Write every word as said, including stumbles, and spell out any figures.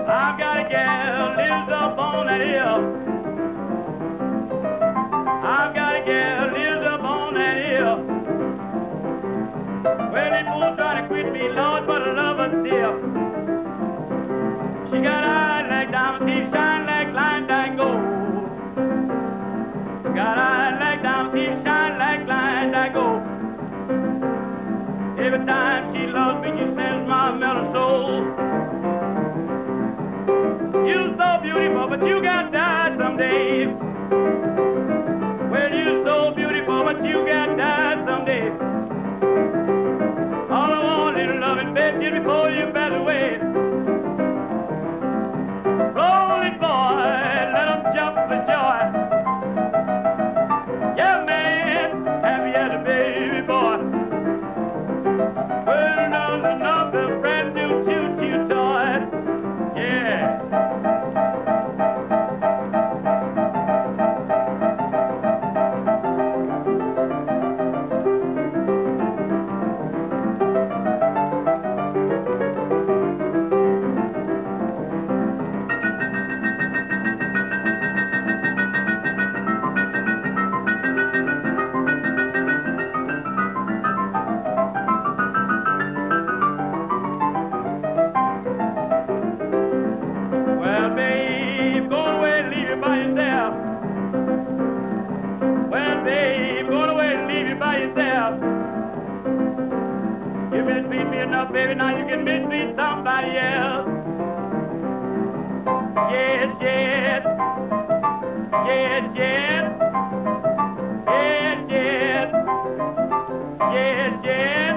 I've got a gal lives up on that hill. I've got a gal lives up on that hill. Well, they fools trying to quit me, Lord, but I love her still. She got eyes like diamonds, teeth shine like lines that gold. Got eyes like diamonds, teeth shine like lines that gold. Every time she loves me, she sends my mellow soul. You're so beautiful, but you got to die someday. Well, you're so beautiful, but you got to die someday. All I want is loving, baby, just before you pass away. Roll it, boy, let them jump for joy. Yeah, man, happy as a baby boy. Well, enough, enough, a brand new choo-choo toy. Yeah. Well, babe, go away and leave you by yourself. Well, babe, go away and leave you by yourself. You mistreat me enough, baby, now you can mistreat somebody else. Yes, yes. Yes, yes. Yes, yes. Yes, yes.